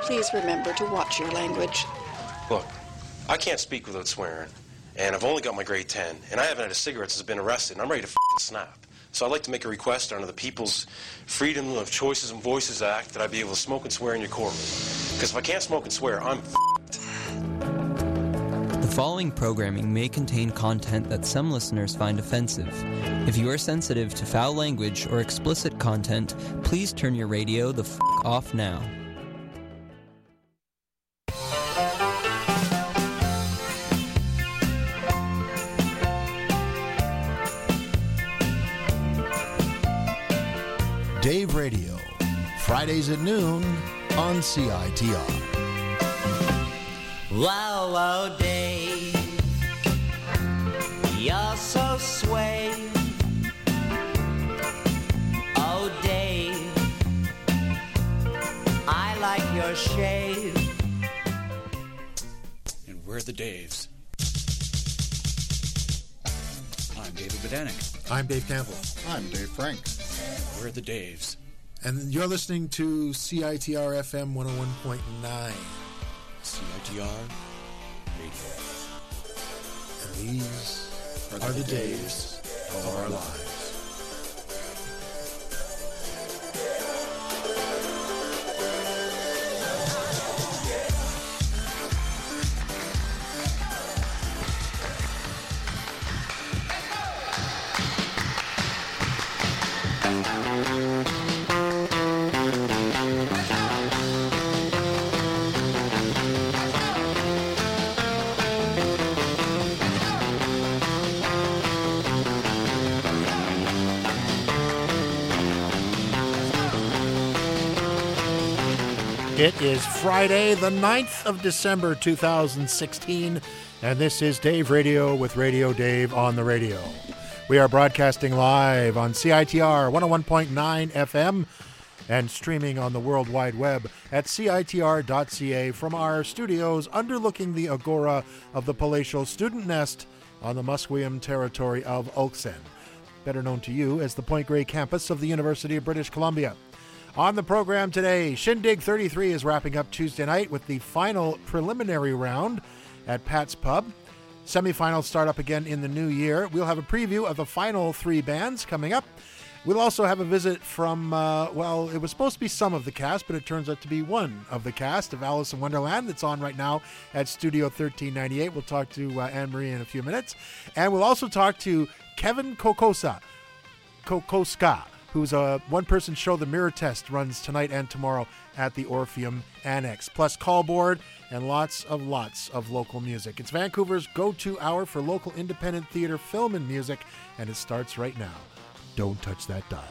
Please remember to watch your language. Look, I can't speak without swearing, and I've only got my grade 10, and I haven't had a cigarette since I've been arrested, and I'm ready to snap. So I'd like to make a request under the People's Freedom of Choices and Voices Act that I be able to smoke and swear in your courtroom. Because if I can't smoke and swear, I'm The following programming may contain content that some listeners find offensive. If you are sensitive to foul language or explicit content, please turn your radio the off now. Dave Radio, Fridays at noon on CITR. Wow, wow, Dave, you're so sway. Oh, Dave, I like your shave. And we're the Daves. I'm David Bodanik. I'm Dave Campbell. I'm Dave Frank. We're the Daves. And you're listening to CITR FM 101.9. CITR Radio. And these are the days of our lives. It is Friday, the 9th of December, 2016, and this is Dave Radio with Radio Dave on the radio. We are broadcasting live on CITR 101.9 FM and streaming on the World Wide Web at CITR.ca from our studios underlooking the agora of the palatial student nest on the Musqueam territory of Oaksend, better known to you as the Point Grey campus of the University of British Columbia. On the program today, Shindig 33 is wrapping up Tuesday night with the final preliminary round at Pat's Pub. Semifinals start up again in the new year. We'll have a preview of the final three bands coming up. We'll also have a visit from, it was supposed to be some of the cast, but it turns out to be one of the cast of Alice in Wonderland that's on right now at Studio 1398. We'll talk to Anne-Marie in a few minutes. And we'll also talk to Kevin Kokoska, who's a one-person show. The Mirror Test runs tonight and tomorrow at the Orpheum Annex, plus callboard and lots of local music. It's Vancouver's go-to hour for local independent theater, film, and music, and it starts right now. Don't touch that dial.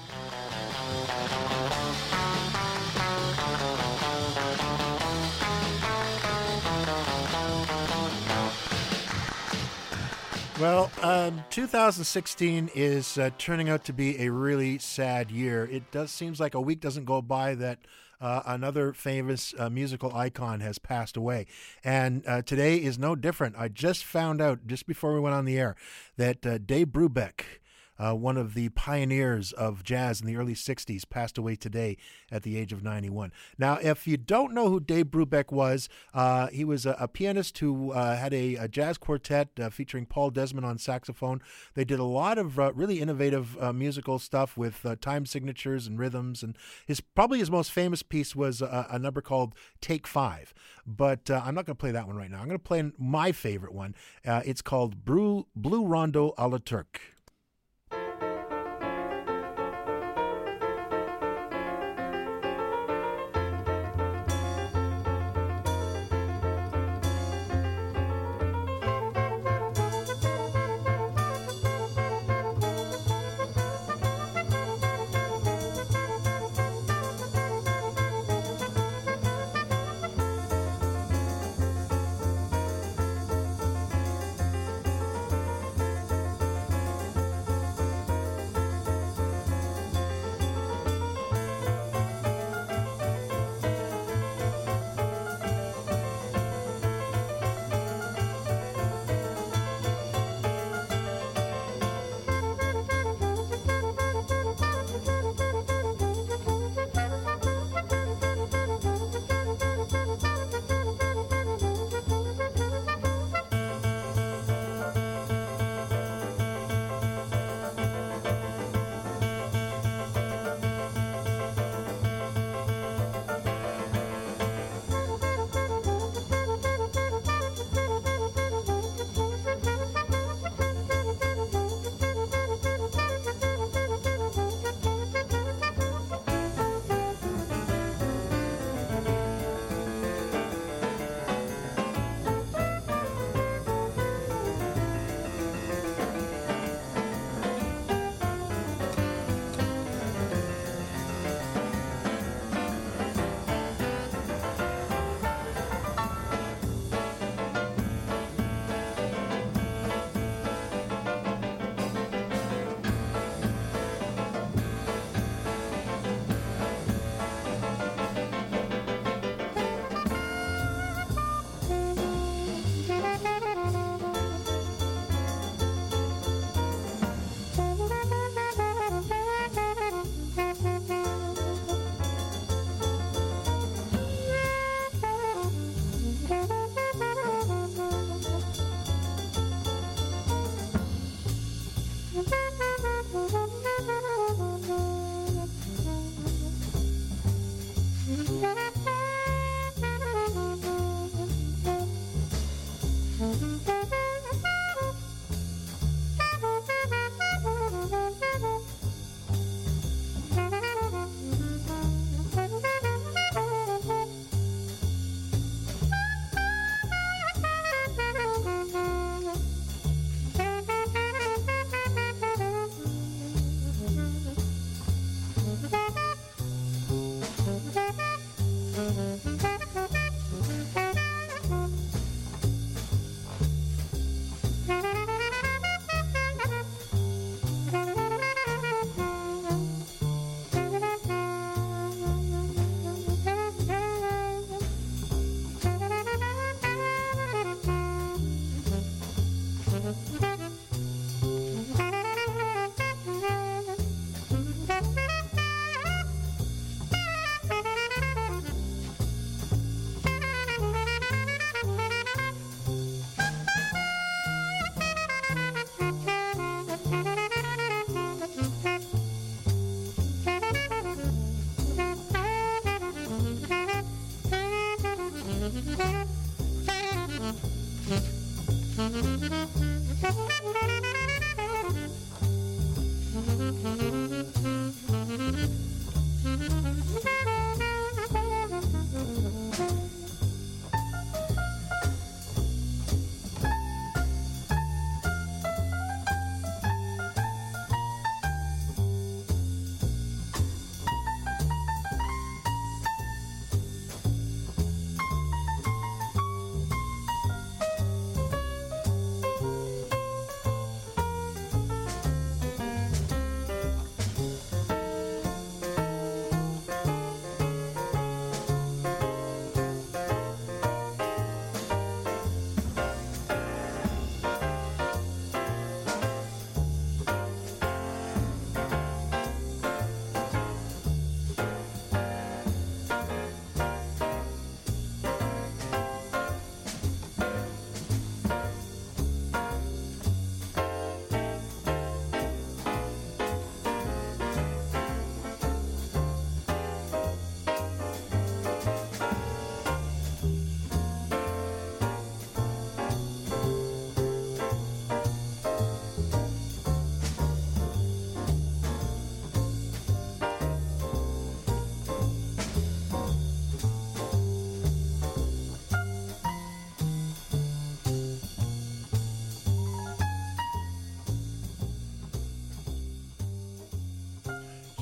Well, 2016 is turning out to be a really sad year. It seems like a week doesn't go by that another famous musical icon has passed away. And today is no different. I just found out, just before we went on the air, that Dave Brubeck, one of the pioneers of jazz in the early 60s, passed away today at the age of 91. Now, if you don't know who Dave Brubeck was, he was a pianist who had a jazz quartet featuring Paul Desmond on saxophone. They did a lot of really innovative musical stuff with time signatures and rhythms, and probably his most famous piece was a number called Take 5. But I'm not going to play that one right now. I'm going to play my favorite one. It's called Blue Rondo a la Turque.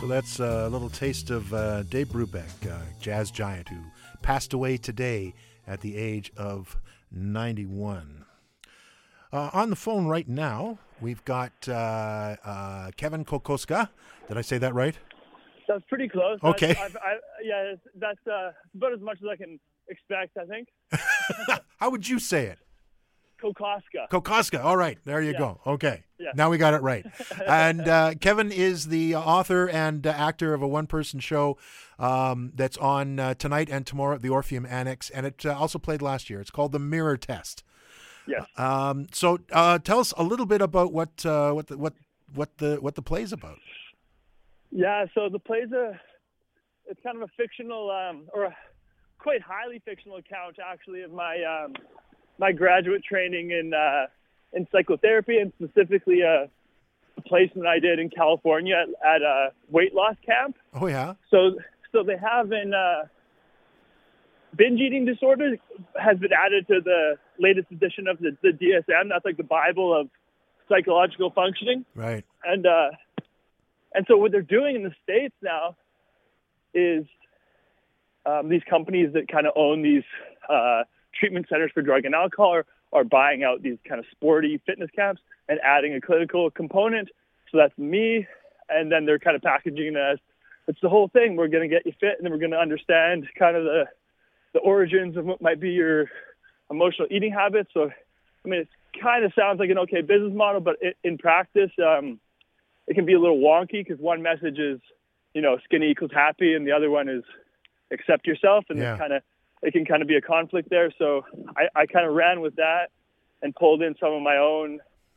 So that's a little taste of Dave Brubeck, jazz giant who passed away today at the age of 91. On the phone right now, we've got Kevin Kokoska. Did I say that right? That's pretty close. Okay. That's about as much as I can expect, I think. How would you say it? Kokoska. Kokoska. All right. There you Yeah. go. Okay. Yeah. Now we got it right. And Kevin is the author and actor of a one-person show that's on tonight and tomorrow at the Orpheum Annex, and it also played last year. It's called The Mirror Test. Yes. So tell us a little bit about what the play's about. Yeah. So the play's it's kind of a fictional or a quite highly fictional account, actually, of my my graduate training in psychotherapy, and specifically a placement I did in California at a weight loss camp. Oh yeah. So they have in binge eating disorder has been added to the latest edition of the DSM. That's like the Bible of psychological functioning. Right. And so what they're doing in the States now is these companies that kind of own these treatment centers for drug and alcohol are buying out these kind of sporty fitness camps and adding a clinical component. So that's me. And then they're kind of packaging it as, it's the whole thing. We're going to get you fit, and then we're going to understand kind of the origins of what might be your emotional eating habits. So, I mean, it kind of sounds like an okay business model, but in practice, it can be a little wonky because one message is, skinny equals happy, and the other one is accept yourself. And Yeah. it can kind of be a conflict there. So I kind of ran with that and pulled in some of my own,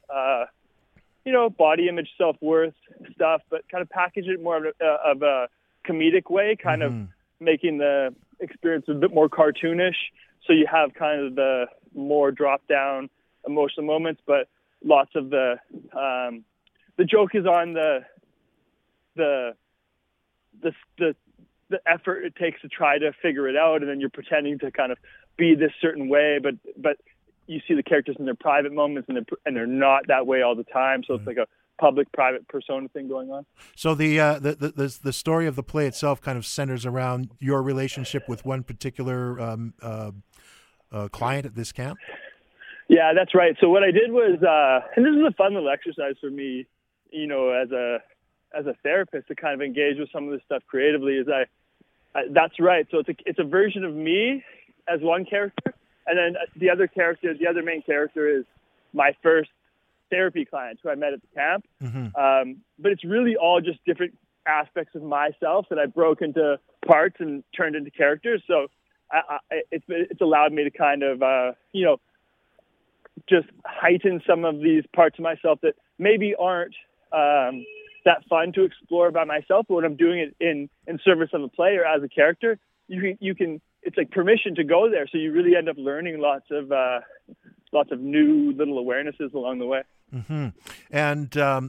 body image, self-worth stuff, but kind of package it more of a comedic way, kind of making the experience a bit more cartoonish. So you have kind of the more drop-down emotional moments, but lots of the joke is on the effort it takes to try to figure it out, and then you're pretending to kind of be this certain way, but you see the characters in their private moments, and they're not that way all the time. So it's like a public-private persona thing going on. So the story of the play itself kind of centers around your relationship with one particular client at this camp? Yeah, that's right. So what I did was, and this is a fun little exercise for me, as a therapist, to kind of engage with some of this stuff creatively, is that's right. So it's a version of me as one character, and then the other main character is my first therapy client who I met at the camp. Mm-hmm. But it's really all just different aspects of myself that I broke into parts and turned into characters. So it's allowed me to kind of, just heighten some of these parts of myself that maybe aren't that fun to explore by myself. But when I'm doing it in service of a play or as a character, you can. It's like permission to go there. So you really end up learning lots of new little awarenesses along the way. Mm-hmm. And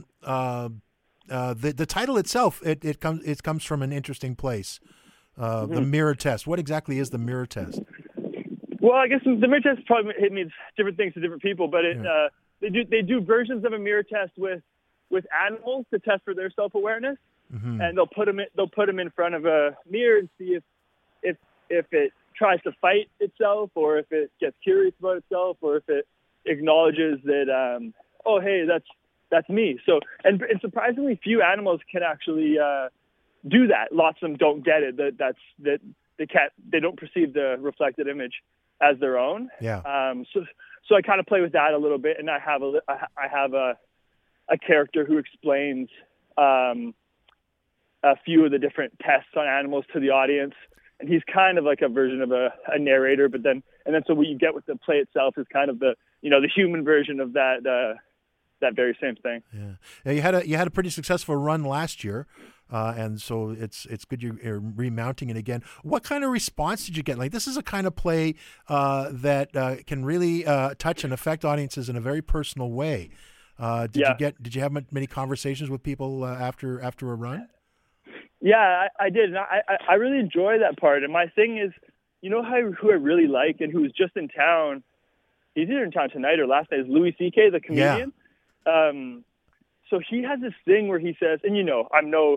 the title itself, it comes from an interesting place. The Mirror Test. What exactly is the Mirror Test? Well, I guess the mirror test probably means different things to different people, but they do versions of a mirror test with animals to test for their self-awareness, and they'll put them in front of a mirror and see if it tries to fight itself, or if it gets curious about itself, or if it acknowledges that oh hey, that's me. So and surprisingly few animals can actually do that. Lots of them don't get it. That they don't perceive the reflected image as their own. Yeah. So I kind of play with that a little bit, and I have a character who explains a few of the different tests on animals to the audience, and he's kind of like a version of a narrator. But then so what you get with the play itself is kind of the human version of that very same thing. Yeah. Now you had a pretty successful run last year. And so it's good you're remounting it again. What kind of response did you get? Like, this is a kind of play that can really touch and affect audiences in a very personal way. Did you have many conversations with people after a run? Yeah, I did. And I really enjoy that part. And my thing is, who I really like and who's just in town, he's either in town tonight or last night, is Louis C.K., the comedian. Yeah. So he has this thing where he says, and I'm no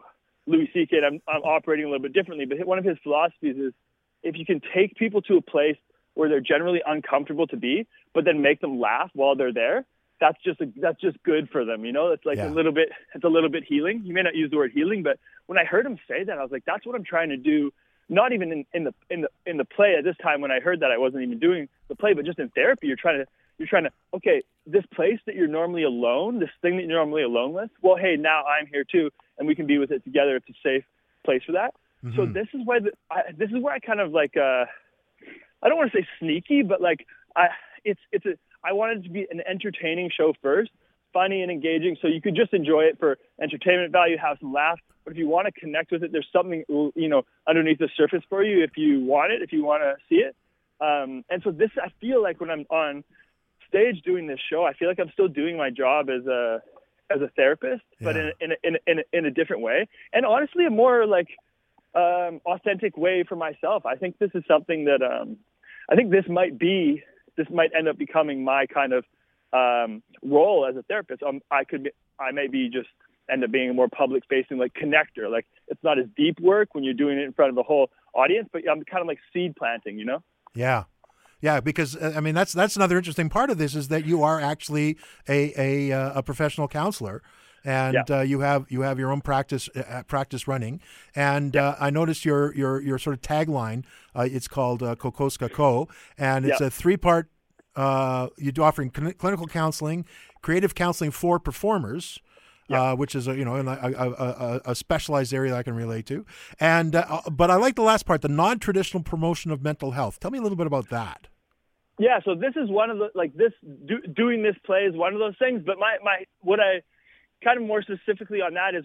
Louis C.K., and I'm operating a little bit differently, but one of his philosophies is if you can take people to a place where they're generally uncomfortable to be, but then make them laugh while they're there, that's just good for them. It's like a little bit healing. You may not use the word healing, but when I heard him say that, I was like, that's what I'm trying to do. Not even in the play at this time. When I heard that, I wasn't even doing the play, but just in therapy, you're trying to, okay, this place that you're normally alone, this thing that you're normally alone with, well, hey, now I'm here too, and we can be with it together. It's a safe place for that. Mm-hmm. So this is where I kind of like, I don't want to say sneaky, but like I wanted it to be an entertaining show first, funny and engaging, so you could just enjoy it for entertainment value, have some laughs. But if you want to connect with it, there's something, underneath the surface for you if you want it, if you want to see it. And so this, I feel like when I'm on stage doing this show, I feel like I'm still doing my job as a therapist, but in a different way. And honestly, a more like authentic way for myself. I think this is something that I think this might end up becoming my kind of role as a therapist. I may be just end up being a more public facing like connector. Like it's not as deep work when you're doing it in front of the whole audience, but I'm kind of like seed planting, Yeah, because I mean that's another interesting part of this is that you are actually a professional counselor, and you have your own practice running. And I noticed your sort of tagline. It's called Kokoska Co, and it's a 3-part. You do offering clinical counseling, creative counseling for performers. Which is a specialized area that I can relate to, and but I like the last part, the non-traditional promotion of mental health. Tell me a little bit about that. Yeah, so this is one of the doing this play is one of those things. But my what I kind of more specifically on that is,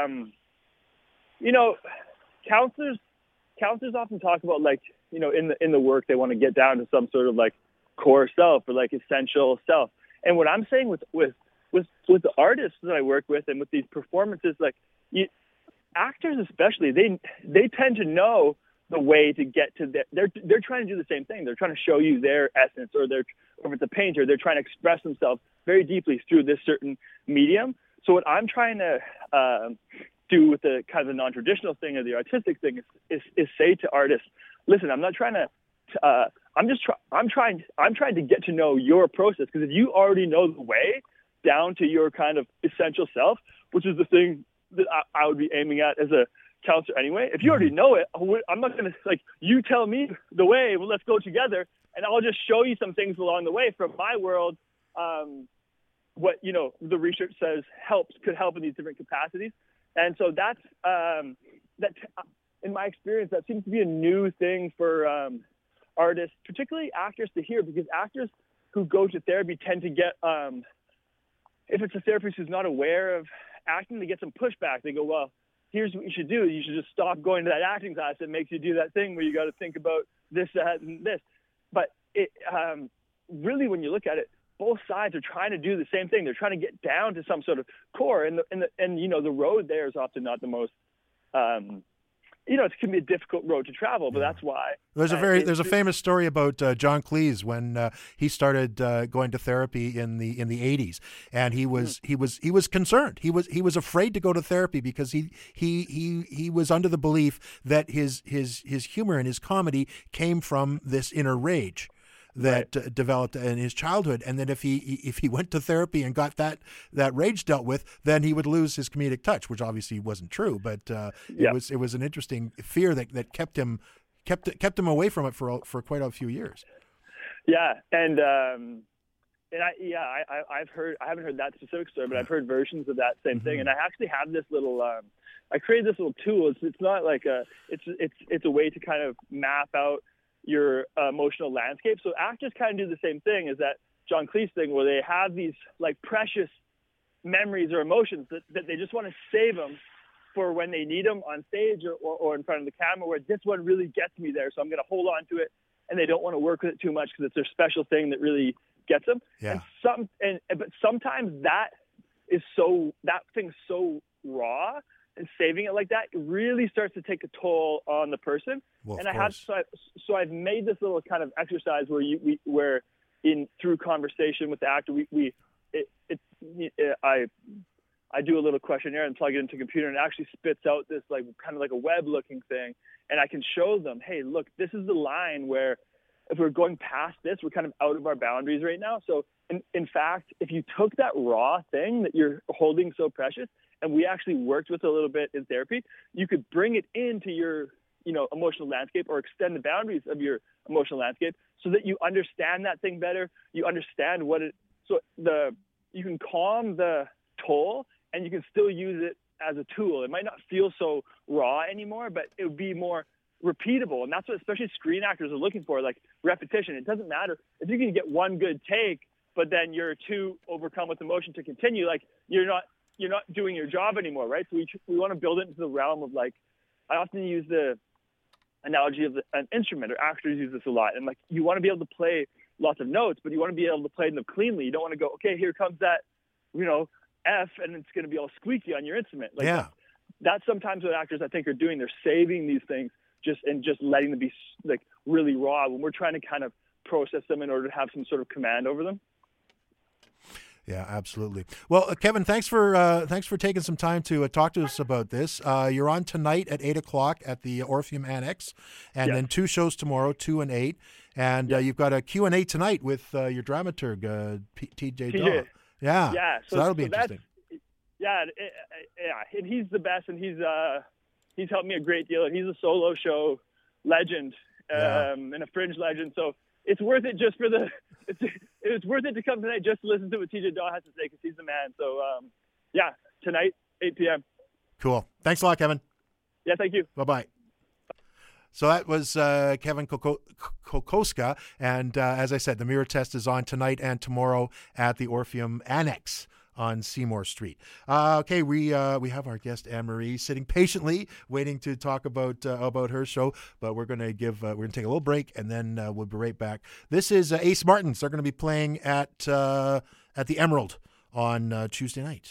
counselors often talk about in the work they want to get down to some sort of like core self or like essential self. And what I'm saying with the artists that I work with and with these performances, actors especially, they tend to know the way to get to they're trying to do the same thing. They're trying to show you their essence, or if it's a painter, they're trying to express themselves very deeply through this certain medium. So what I'm trying to do with the kind of the non-traditional thing or the artistic thing is say to artists, listen, I'm not trying to. I'm trying to get to know your process, because if you already know the way down to your kind of essential self, which is the thing that I would be aiming at as a counselor anyway. If you already know it, I'm not going to you tell me the way. Well, let's go together, and I'll just show you some things along the way from my world. What the research says could help in these different capacities, and so that's in my experience, that seems to be a new thing for artists, particularly actors, to hear, because actors who go to therapy tend to get if it's a therapist who's not aware of acting, they get some pushback. They go, well, here's what you should do. You should just stop going to that acting class that makes you do that thing where you got to think about this, that, and this. But it really, when you look at it, both sides are trying to do the same thing. They're trying to get down to some sort of core, and the road there is often not the most. It can be a difficult road to travel, but that's why. There's a famous story about John Cleese when he started going to therapy in the 80s, and he was concerned. He was afraid to go to therapy because he was under the belief that his humor and his comedy came from this inner rage that developed in his childhood, and that if he went to therapy and got that rage dealt with, then he would lose his comedic touch, which obviously wasn't true. But it was an interesting fear that kept him away from it for quite a few years. Yeah, and I've heard, I haven't heard that specific story, but I've heard versions of that same thing. And I actually have this little I created this little tool. It's not like it's a way to kind of map out your emotional landscape. So actors kind of do the same thing as that John Cleese thing, where they have these like precious memories or emotions that they just want to save them for when they need them on stage or in front of the camera, where this one really gets me there, so I'm going to hold on to it, and they don't want to work with it too much because it's their special thing that really gets them. Yeah. But sometimes that thing's so raw, and saving it like that, it really starts to take a toll on the person. Well, and I've made this little kind of exercise where through conversation with the actor, I I do a little questionnaire and plug it into a computer, and it actually spits out this like kind of like a web-looking thing, and I can show them, hey, look, this is the line where if we're going past this, we're kind of out of our boundaries right now. So in fact, if you took that raw thing that you're holding so precious, and we actually worked with a little bit in therapy, you could bring it into your, emotional landscape, or extend the boundaries of your emotional landscape so that you understand that thing better. You understand you can calm the toll, and you can still use it as a tool. It might not feel so raw anymore, but it would be more repeatable. And that's what especially screen actors are looking for, like repetition. It doesn't matter if you can get one good take, but then you're too overcome with emotion to continue. Like you're not doing your job anymore, right? So we want to build it into the realm of, like, I often use the analogy of an instrument, or actors use this a lot. And like, you want to be able to play lots of notes, but you want to be able to play them cleanly. You don't want to go, okay, here comes that, F, and it's going to be all squeaky on your instrument. Like, yeah. That's sometimes what actors, I think, are doing. They're saving these things just letting them be like really raw when we're trying to kind of process them in order to have some sort of command over them. Yeah, absolutely. Well, Kevin, thanks for taking some time to talk to us about this. You're on tonight at 8:00 at the Orpheum Annex, and then 2 shows tomorrow, 2 and 8. And you've got a Q&A tonight with your dramaturg, TJ Daw. Yeah. So that'll be interesting. And he's the best, and he's helped me a great deal. And he's a solo show legend, and a fringe legend. So it's worth it just for it's worth it to come tonight just to listen to what TJ Daw has to say, because he's the man. So tonight, 8 p.m. Cool. Thanks a lot, Kevin. Yeah, thank you. Bye-bye. So that was Kevin Kokoska, and as I said, the mirror test is on tonight and tomorrow at the Orpheum Annex on Seymour Street. Okay, we have our guest Anne-Marie sitting patiently, waiting to talk about her show. But we're going to take a little break, and then we'll be right back. This is Ace Martins. They're going to be playing at the Emerald on Tuesday night.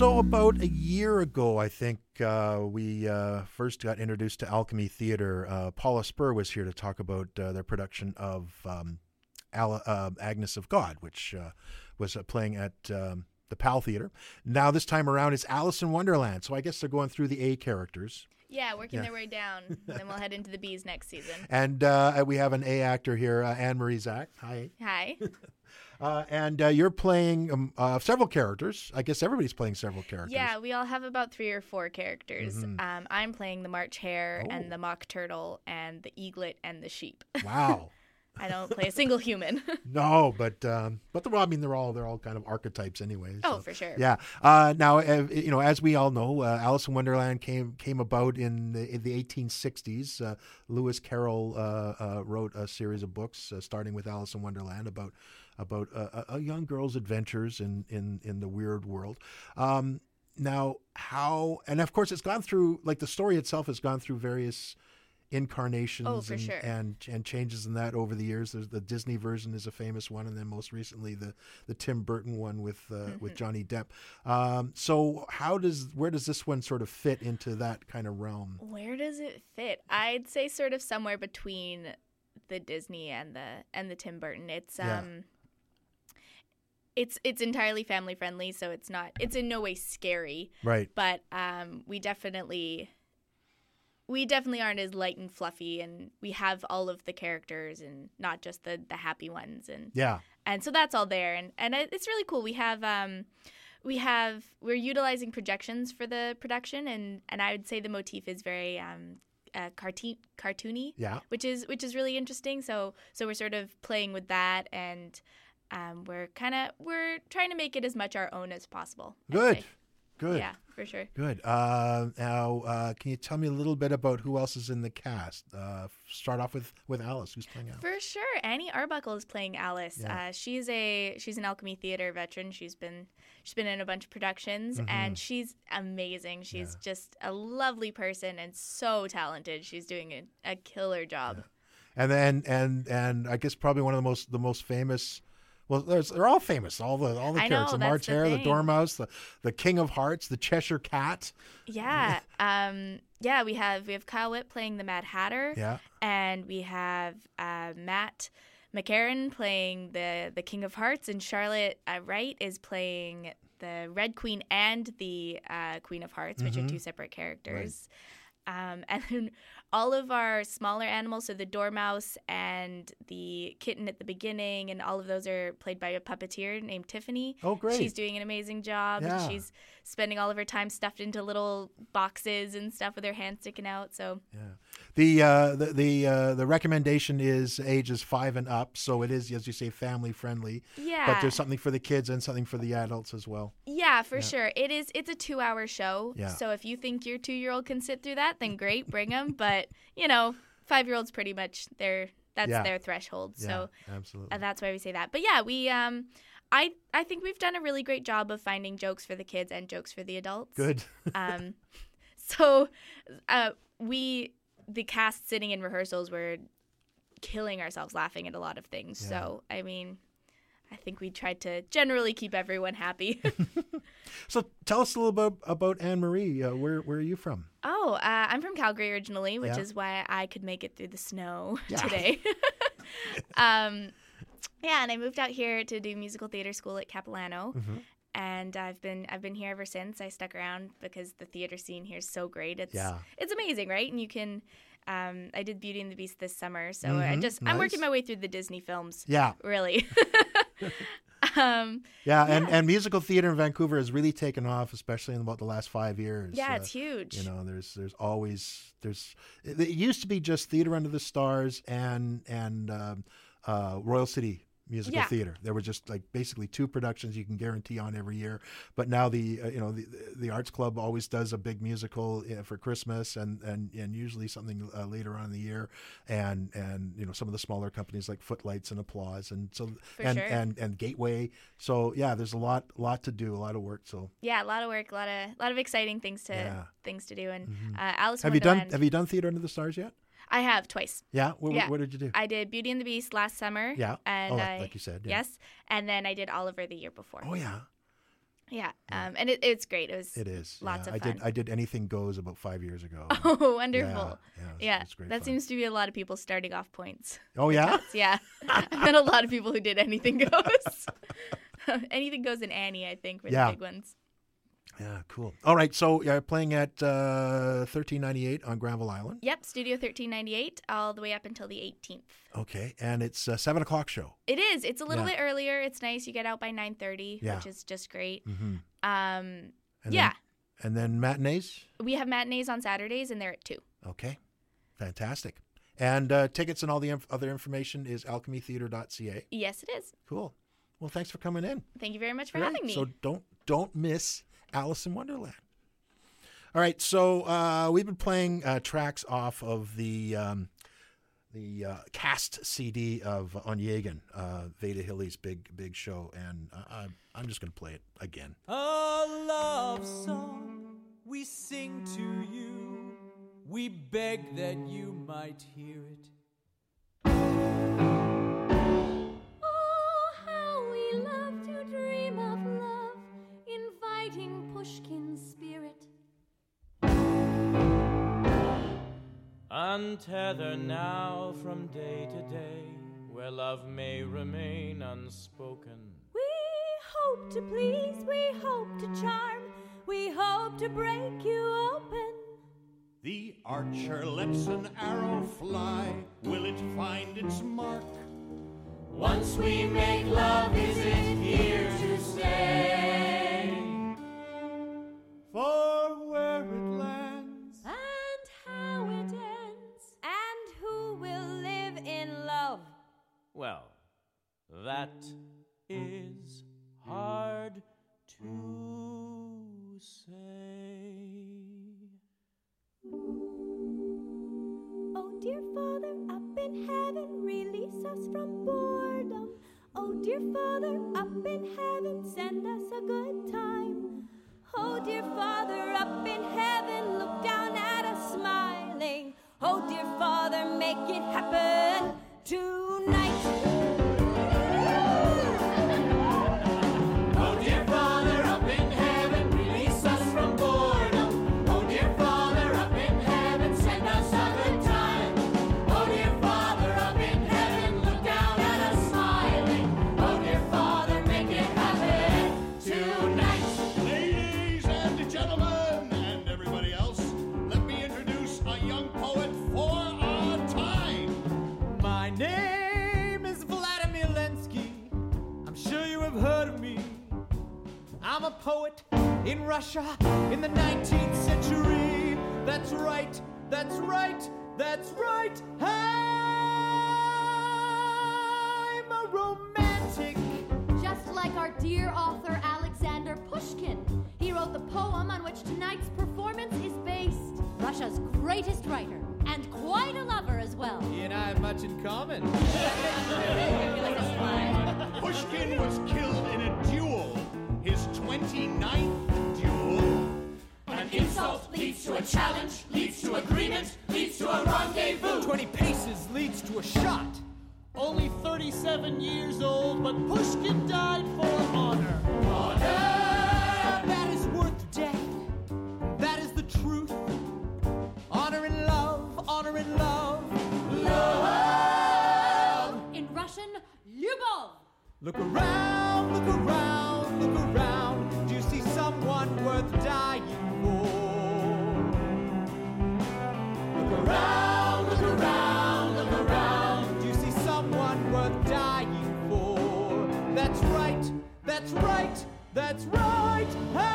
So about a year ago, I think we first got introduced to Alchemy Theatre. Paula Spur was here to talk about their production of Agnes of God, which was playing at the PAL Theatre. Now this time around it's Alice in Wonderland. So I guess they're going through the A characters. Yeah, working their way down. Then we'll head into the B's next season. And we have an A actor here, Anne-Marie Zach. Hi. Hi. And you're playing several characters. I guess everybody's playing several characters. Yeah, we all have about 3 or 4 characters. I'm playing the March Hare and the Mock Turtle and the Eaglet and the Sheep. Wow. I don't play a single human. No, but they're all kind of archetypes anyway. Oh, so, for sure. Yeah. Now, as we all know, Alice in Wonderland came about in the 1860s. Lewis Carroll wrote a series of books, starting with Alice in Wonderland, about a young girl's adventures in the weird world. Now, and of course, it's gone through, like, the story itself has gone through various incarnations and changes in that over the years. There's the Disney version is a famous one, and then most recently the Tim Burton one with Johnny Depp. So where does this one sort of fit into that kind of realm? Where does it fit? I'd say sort of somewhere between the Disney and the Tim Burton. It's entirely family friendly, so it's in no way scary. Right. But we definitely aren't as light and fluffy, and we have all of the characters and not just the happy ones, and so that's all there, and it's really cool. We're utilizing projections for the production, and I would say the motif is very cartoony, which is really interesting. So we're sort of playing with that, and we're trying to make it as much our own as possible. Good. Yeah, for sure. Good. Now, can you tell me a little bit about who else is in the cast? Start off with Alice. Who's playing Alice? For sure. Annie Arbuckle is playing Alice. Yeah. She's an Alchemy Theatre veteran. She's been in a bunch of productions, and she's amazing. She's just a lovely person and so talented. She's doing a killer job. Yeah. And I guess probably one of the most famous. Well, they're all famous. All the characters: the March Hare, the Dormouse, the King of Hearts, the Cheshire Cat. Yeah, We have Kyle Witt playing the Mad Hatter. Yeah, and we have Matt McCarran playing the King of Hearts, and Charlotte Wright is playing the Red Queen and the Queen of Hearts, which are 2 separate characters. Right. And then all of our smaller animals, so the Dormouse and the kitten at the beginning, and all of those are played by a puppeteer named Tiffany. Oh, great. She's doing an amazing job. Yeah. And she's spending all of her time stuffed into little boxes and stuff with her hands sticking out. So the recommendation is ages 5 and up, so it is, as you say, family friendly. Yeah. But there's something for the kids and something for the adults as well. Yeah, for sure. It's a 2-hour show. Yeah. So if you think your 2-year-old can sit through that, then great, bring them. But 5-year-olds pretty much that's their threshold. So absolutely. That's why we say that. But yeah, we I think we've done a really great job of finding jokes for the kids and jokes for the adults. Good. So the cast sitting in rehearsals were killing ourselves laughing at a lot of things. Yeah. So I mean, I think we tried to generally keep everyone happy. So tell us a little bit about Anne-Marie. Where are you from? Oh, I'm from Calgary originally, which is why I could make it through the snow today. And I moved out here to do musical theater school at Capilano. Mm-hmm. And I've been here ever since. I stuck around because the theater scene here is so great. It's amazing, right? And you can I did Beauty and the Beast this summer, so I'm working my way through the Disney films. Yeah, really. And musical theater in Vancouver has really taken off, especially in about the last 5 years. Yeah, it's huge. There's always it used to be just Theater Under the Stars and Royal City Musical Theater. There were just like basically 2 productions you can guarantee on every year. But now the Arts Club always does a big musical for Christmas and usually something later on in the year. And some of the smaller companies like Footlights and Applause and so and Gateway. So there's a lot to do, a lot of work. So a lot of work, a lot of exciting things to do. And Alice. Have you done Theater Under the Stars yet? I have twice. Yeah? What did you do? I did Beauty and the Beast last summer. Yeah. And like you said. Yeah. Yes. And then I did Oliver the year before. Oh, yeah. Yeah, and it's great. It is. lots yeah. of fun. I did Anything Goes about 5 years ago. Oh, wonderful. Yeah, it's great that fun. seems to be a lot of people starting off points. Oh, yeah? Yeah. I've met a lot of people who did Anything Goes. Anything Goes and Annie, I think, were the big ones. Yeah, cool. All right, so you're playing at 1398 on Granville Island. Yep, Studio 1398, all the way up until the 18th. Okay, and it's a 7 o'clock show. It is. It's a little bit earlier. It's nice. You get out by 9:30, which is just great. Mm-hmm. And then matinees? We have matinees on Saturdays, and they're at 2. Okay, fantastic. And tickets and all the other information is alchemytheater.ca. Yes, it is. Cool. Well, thanks for coming in. Thank you very much for having me. So don't miss Alice in Wonderland. All right, so we've been playing tracks off of the cast CD of On Yegan, Veda Hilly's big show, and I'm just going to play it again. A love song we sing to you, we beg that you might hear it. Oh, how we love to dream of love, inviting Pushkin's spirit. Untether now from day to day, where love may remain unspoken. We hope to please, we hope to charm, we hope to break you open. The archer lets an arrow fly, will it find its mark? Once we make love, is it here to stay? For where it lands, And how it ends, and who will live in love. Well, that is hard to say. Oh, dear Father, up in heaven, release us from boredom. Oh, dear Father, up in heaven, send us a good time. Oh, dear Father, up in heaven, look down at us smiling. Oh, dear Father, make it happen tonight. Oh, dear Father, up in heaven, release us from boredom. Oh, dear Father, up in heaven, send us a good time. Oh, dear Father, up in heaven, look down at us smiling. Oh, dear Father, make it happen tonight. ladies and gentlemen, and everybody else, let me introduce a young poet for our time. My name is Vladimir Lensky. I'm sure you have heard of me. I'm a poet in Russia in the 19th century. That's right, that's right, that's right. I'm a romantic. Just like our dear author Alexander Pushkin. He wrote the poem on which tonight's performance is based. Russia's greatest writer, and quite a lover as well. He and I have much in common. Pushkin was killed in a duel, his 29th duel. An insult leads to a challenge, leads to agreement, leads to a rendezvous. 20 paces leads to a shot. Only 37 years old, but Pushkin died for honor. Honor! That is worth death. That is the truth. Honor and love, honor and love. Love! In Russian, Lyubov. Look around, look around, look around. Do you see someone worth dying for? Look around, look around, look around. Do you see someone worth dying for? That's right, that's right, that's right.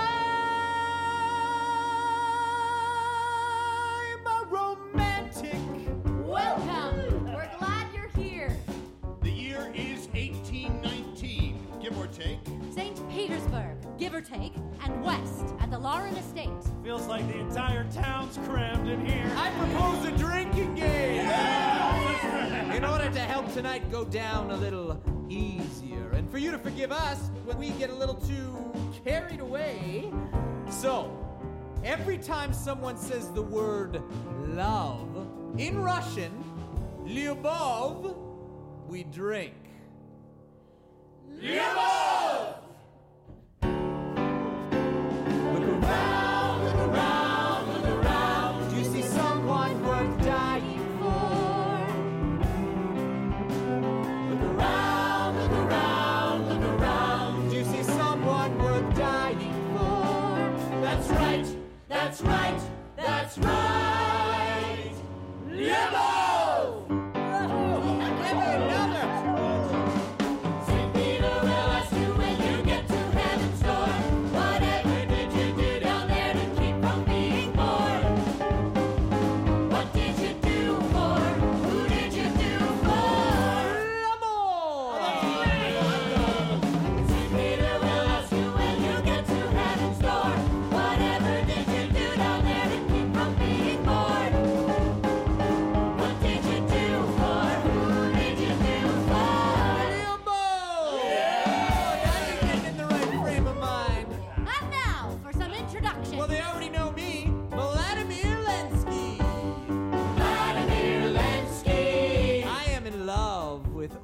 I'm a romantic. Welcome. We're glad you're here. The year is 1819, give or take. St. Petersburg, give or take, and west at the Lauren Estate. Feels like the entire town's crammed in here. I propose a drinking game. In order to help tonight go down a little easier, and for you to forgive us when we get a little too carried away. So, every time someone says the word love in Russian, Lyubov, we drink. Lyubov!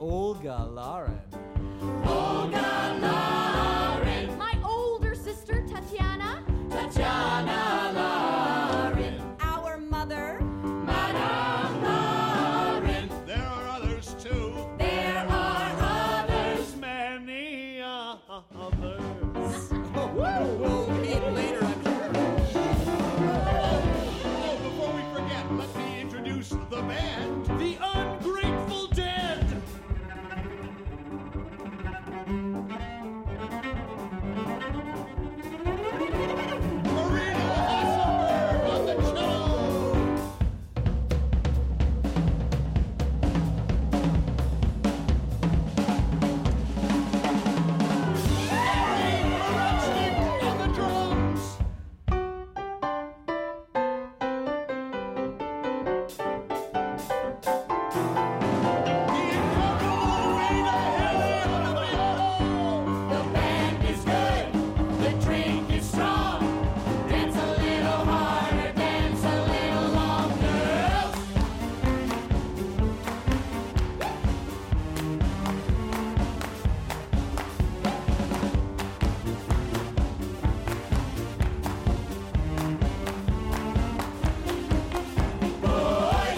Olga Lauren. Olga Lauren. My older sister, Tatiana. Tatiana Lauren. Our mother, Madame Lauren. There are others too. There are others. Many others. We'll meet later, I'm sure. Oh, before we forget, let me introduce the band. The Ungrateful Dead. Marina Hasselberg on the cello. Larry Moretsky on the drums. The incomparable Rita Haley on the piano. The band is good, the drink is strong. Dance a little harder, dance a little longer. Boys,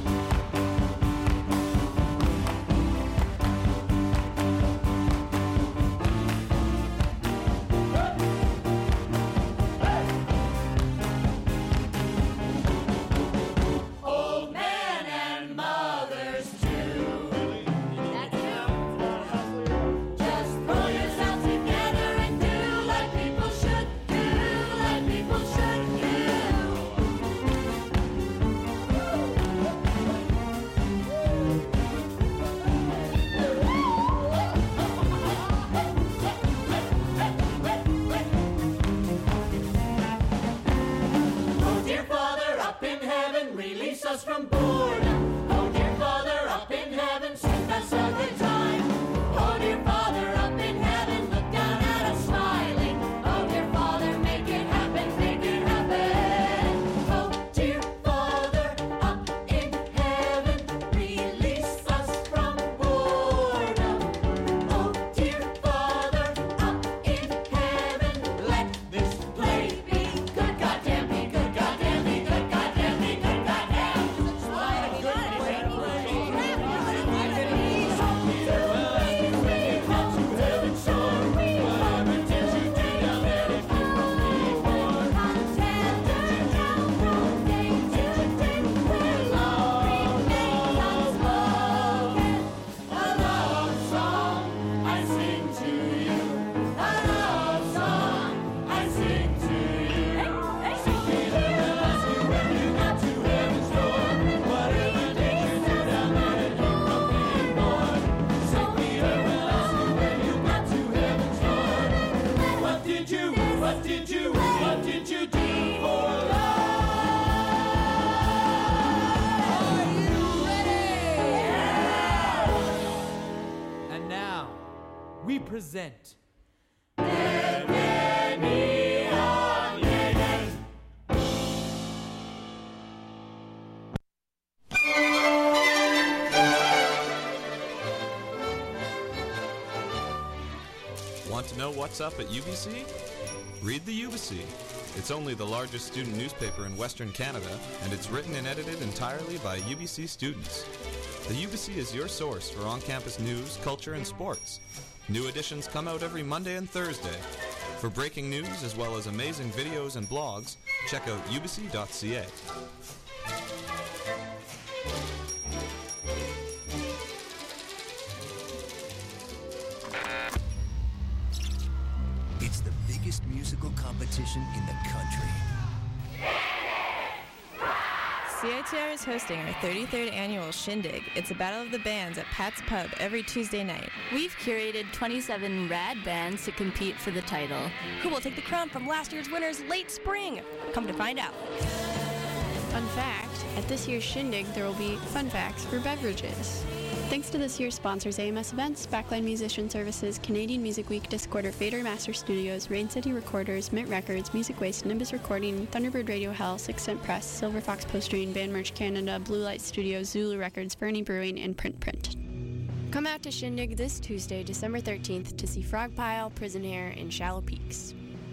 old men and mothers too. Just throw yourself together and do like people should do, like people should do. Oh, dear Father up in heaven, release us from boredom. Oh, dear Father up in heaven, send us a good time. Oh, dear Father up in heaven, look down at us smiling. Oh, dear Father, make it happen, make it happen. Oh, dear Father up in heaven, release us from boredom. Oh, dear Father up in heaven, let this play be good. Goddamn me, good, goddamn me, good, goddamn me, good, goddamn. What did you do for And now, we present Want to know what's up at UBC? Read the UBC. It's only the largest student newspaper in Western Canada, and it's written and edited entirely by UBC students. The UBC is your source for on-campus news, culture, and sports. New editions come out every Monday and Thursday. For breaking news as well as amazing videos and blogs, check out ubc.ca. It's the biggest musical competition in the country. CITR is hosting our 33rd annual Shindig. It's a battle of the bands at Pat's Pub every Tuesday night. We've curated 27 rad bands to compete for the title. Who will take the crown from last year's winners late spring? Come to find out. Fun fact, at this year's Shindig, there will be fun facts for beverages. Thanks to this year's sponsors, AMS Events, Backline Musician Services, Canadian Music Week, Discorder, Fader Master Studios, Rain City Recorders, Mint Records, Music Waste, Nimbus Recording, Thunderbird Radio Hell, Six Cent Press, Silver Fox Postering, Band Merch Canada, Blue Light Studios, Zulu Records, Fernie Brewing, and Print. Come out to Shindig this Tuesday, December 13th to see Frogpile, Prison Hare, and Shallow Peaks.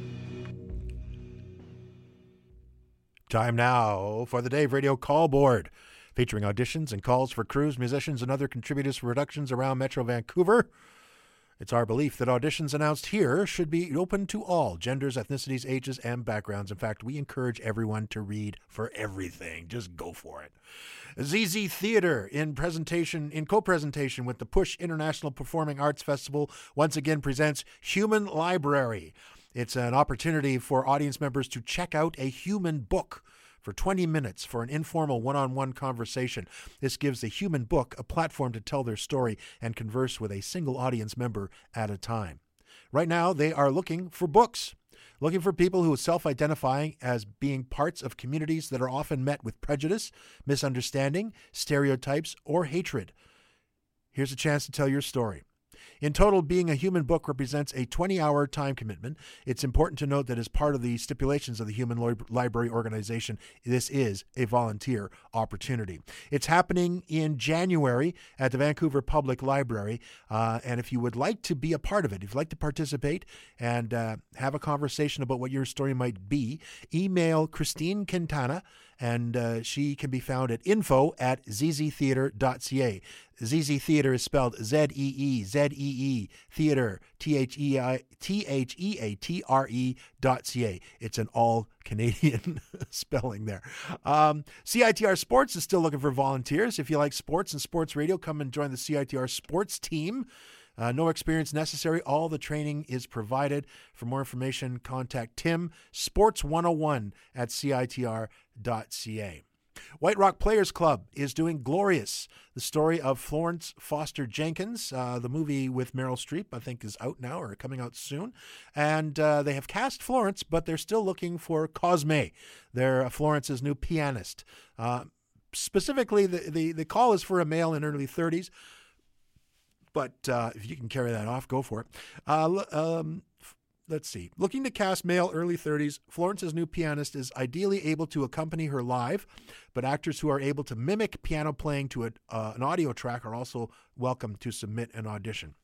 Time now for the Dave Radio Call Board, featuring auditions and calls for crews, musicians, and other contributors for productions around Metro Vancouver. It's our belief that auditions announced here should be open to all genders, ethnicities, ages, and backgrounds. In fact, we encourage everyone to read for everything. Just go for it. ZZ Theatre, in co-presentation with the Push International Performing Arts Festival, once again presents Human Library. It's an opportunity for audience members to check out a human book for 20 minutes for an informal one-on-one conversation. This gives the human book a platform to tell their story and converse with a single audience member at a time. Right now, they are looking for books, looking for people who are self-identifying as being parts of communities that are often met with prejudice, misunderstanding, stereotypes, or hatred. Here's a chance to tell your story. In total, being a human book represents a 20-hour time commitment. It's important to note that as part of the stipulations of the Human Library Organization, this is a volunteer opportunity. It's happening in January at the Vancouver Public Library, and if you would like to be a part of it, if you'd like to participate and have a conversation about what your story might be, email Christine Quintana, and she can be found at info@zztheatre.ca. ZZ Theatre is spelled ZEEZEE Theatre, THEATRE.ca. It's an all Canadian spelling there. CITR Sports is still looking for volunteers. If you like sports and sports radio, come and join the CITR Sports team. No experience necessary. All the training is provided. For more information, contact Tim, sports101@citr.ca. White Rock Players Club is doing Glorious, the story of Florence Foster Jenkins. The movie with Meryl Streep, I think, is out now or coming out soon. And they have cast Florence, but they're still looking for Cosme. They're Florence's new pianist. Specifically, the call is for a male in early 30s. But if you can carry that off, go for it. Let's see. Looking to cast male early 30s, Florence's new pianist is ideally able to accompany her live, but actors who are able to mimic piano playing to an audio track are also welcome to submit an audition.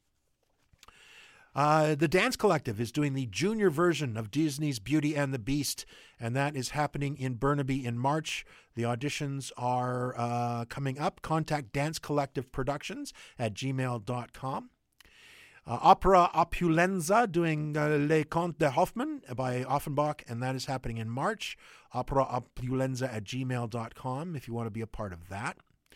The Dance Collective is doing the junior version of Disney's Beauty and the Beast, and that is happening in Burnaby in March. The auditions are coming up. Contact Dance Collective Productions at gmail.com. Opera Opulenza doing Les Contes de Hoffmann by Offenbach, and that is happening in March. Opera Opulenza at gmail.com if you want to be a part of that.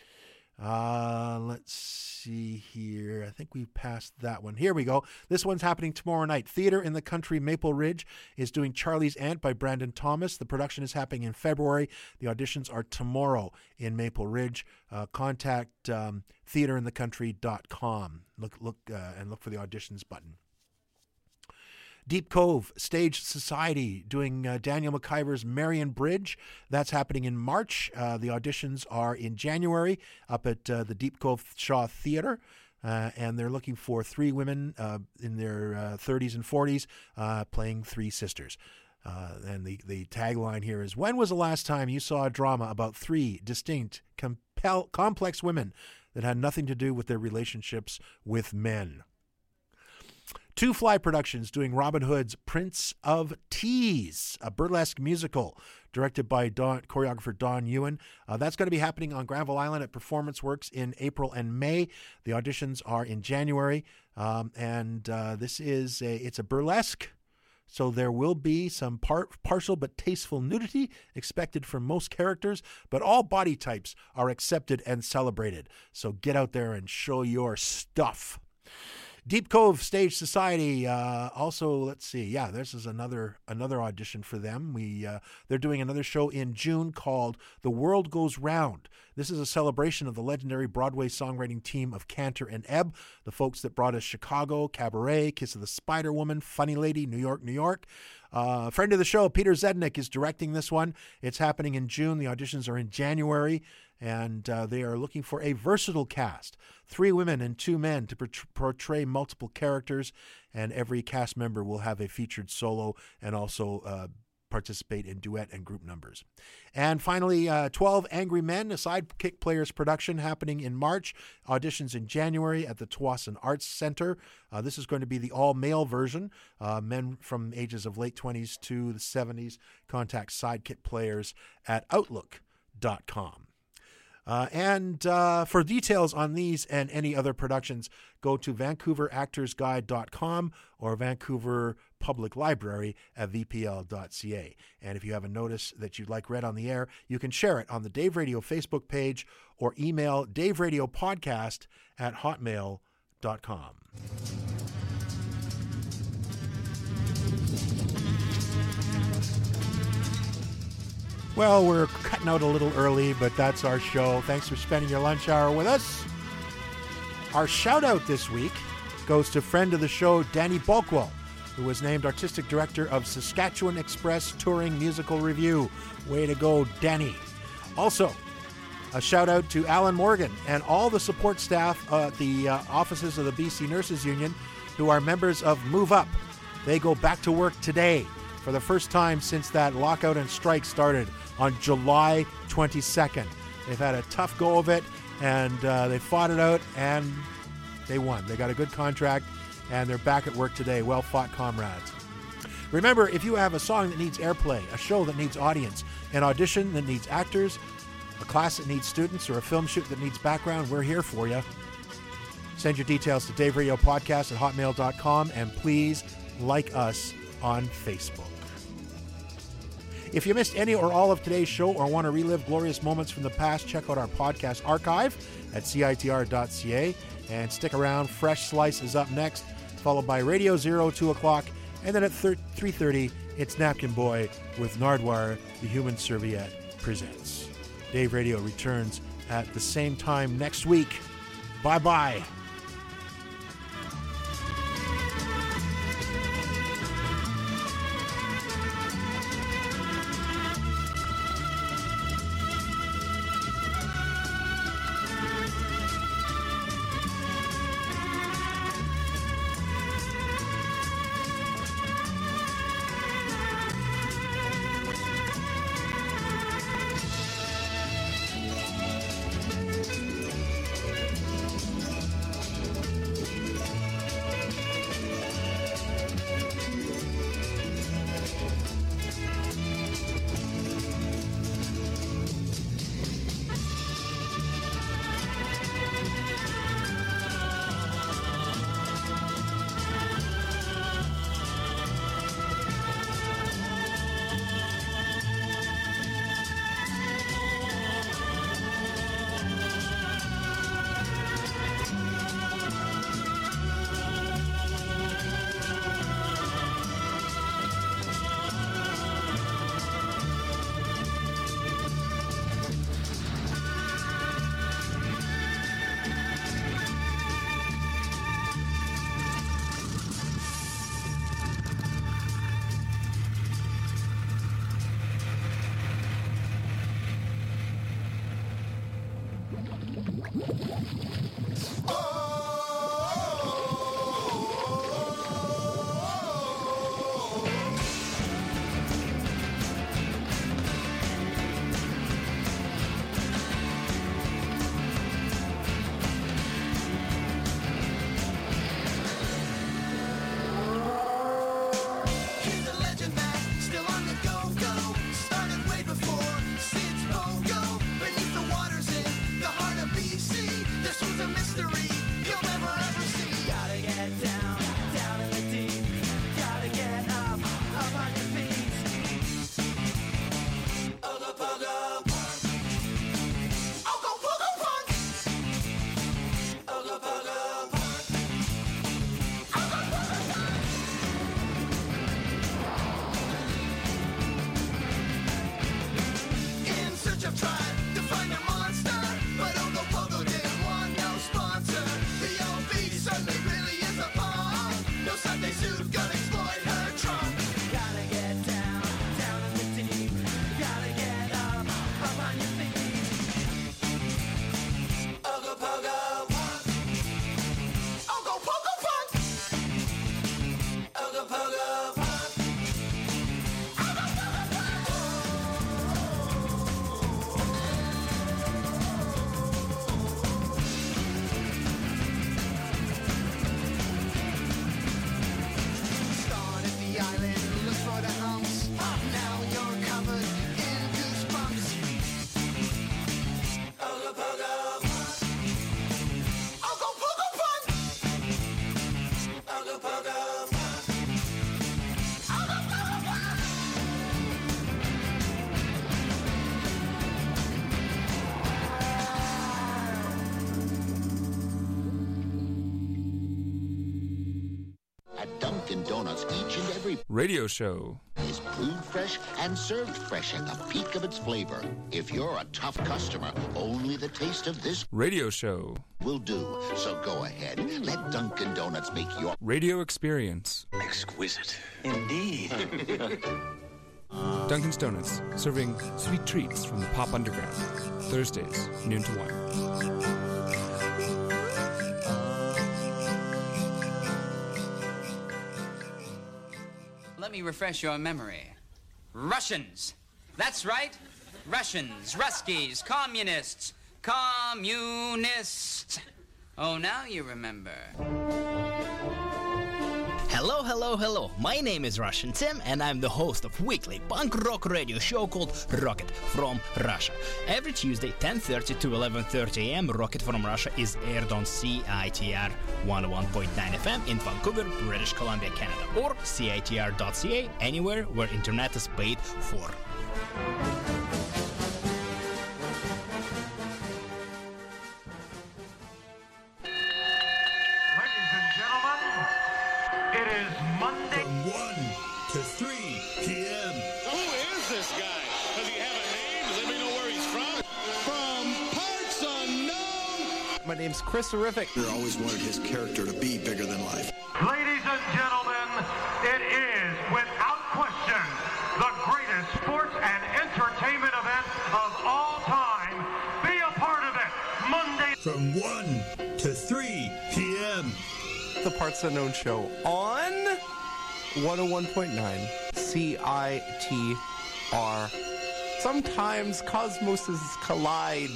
Let's see here. I think we passed that one. Here we go. This one's happening tomorrow night. Theatre in the Country Maple Ridge is doing Charlie's Aunt by Brandon Thomas. The production is happening in February. The auditions are tomorrow in Maple Ridge. Contact theatereinthecountry.com. Look for the auditions button. Deep Cove Stage Society doing Daniel McIver's Marion Bridge. That's happening in March. The auditions are in January up at the Deep Cove Shaw Theatre. And they're looking for 3 women in their 30s and 40s playing 3 sisters. And the tagline here is, when was the last time you saw a drama about 3 distinct, complex women that had nothing to do with their relationships with men? Two Fly Productions doing Robin Hood's Prince of Tease, a burlesque musical directed by choreographer Don Ewan. That's going to be happening on Granville Island at Performance Works in April and May. The auditions are in January, and this is it's a burlesque, so there will be some partial but tasteful nudity expected from most characters, but all body types are accepted and celebrated. So get out there and show your stuff. Deep Cove Stage Society, also, let's see, yeah, this is another audition for them. They're doing another show in June called The World Goes Round. This is a celebration of the legendary Broadway songwriting team of Cantor and Ebb, the folks that brought us Chicago, Cabaret, Kiss of the Spider Woman, Funny Lady, New York, New York. Friend of the show, Peter Zednick, is directing this one. It's happening in June. The auditions are in January. And they are looking for a versatile cast, 3 women and 2 men to portray multiple characters, and every cast member will have a featured solo and also participate in duet and group numbers. And finally, 12 Angry Men, a Sidekick Players production happening in March. Auditions in January at the Tsawwassen Arts Center. This is going to be the all-male version. Men from ages of late 20s to the 70s. Contact Sidekick Players at outlook.com. And for details on these and any other productions, go to VancouverActorsGuide.com or Vancouver Public Library at vpl.ca. And if you have a notice that you'd like read on the air, you can share it on the Dave Radio Facebook page or email daveradiopodcast@hotmail.com. Well, we're cutting out a little early, but that's our show. Thanks for spending your lunch hour with us. Our shout-out this week goes to friend of the show, Danny Balkwell, who was named Artistic Director of Saskatchewan Express Touring Musical Review. Way to go, Danny. Also, a shout-out to Alan Morgan and all the support staff at the offices of the BC Nurses Union who are members of Move Up. They go back to work today for the first time since that lockout and strike started on July 22nd. They've had a tough go of it, and they fought it out, and they won. They got a good contract, and they're back at work today. Well fought, comrades. Remember, if you have a song that needs airplay, a show that needs audience, an audition that needs actors, a class that needs students, or a film shoot that needs background, we're here for you. Send your details to daveradiopodcast@hotmail.com, and please like us on Facebook. If you missed any or all of today's show or want to relive glorious moments from the past, check out our podcast archive at CITR.ca. And stick around. Fresh Slice is up next, followed by Radio Zero, 2 o'clock. And then at 3:30, it's Napkin Boy with Nardwar, the Human Serviette Presents. Dave Radio returns at the same time next week. Bye-bye. Pogo, pogo. Donuts each and every Radio show. is brewed fresh and served fresh at the peak of its flavor. If you're a tough customer, only the taste of this Radio show. will do. So go ahead, let Dunkin' Donuts make your Radio experience. Exquisite. Indeed. Dunkin' Donuts, serving sweet treats from the pop underground. Thursdays, noon to 1. Let me refresh your memory. Russians. That's right. Russians, Ruskies, communists. Communists. Oh, now you remember. Hello, hello, hello. My name is Russian Tim, and I'm the host of weekly punk rock radio show called Rocket from Russia. Every Tuesday, 10:30 to 11:30 a.m., Rocket from Russia is aired on CITR 101.9 FM in Vancouver, British Columbia, Canada, or CITR.ca, anywhere where internet is paid for. It is Monday. From 1 to 3 p.m. Who is this guy? Does he have a name? Does anybody know where he's from? From parts unknown. My name's Chris Horrific. I always wanted his character to be bigger than life. Ladies and gentlemen, it is, without question, the greatest sports and entertainment event of all time. Be a part of it. Monday. From 1 to 3 p.m. The Parts Unknown Show on 101.9 CITR. Sometimes cosmoses collide.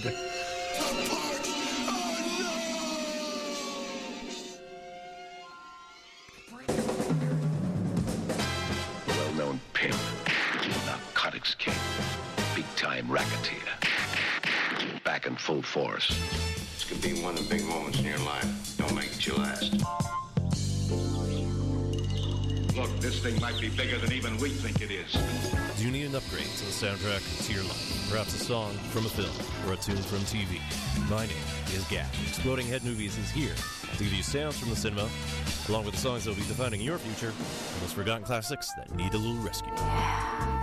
Well-known pimp, narcotics king, big-time racketeer, back in full force. This could be one of the big moments in your life. Don't make it your last. Look, this thing might be bigger than even we think it is. Do you need an upgrade to the soundtrack to your life? Perhaps a song from a film or a tune from TV? My name is Gap. Exploding Head Movies is here to give you sounds from the cinema, along with the songs that will be defining your future, and those forgotten classics that need a little rescue.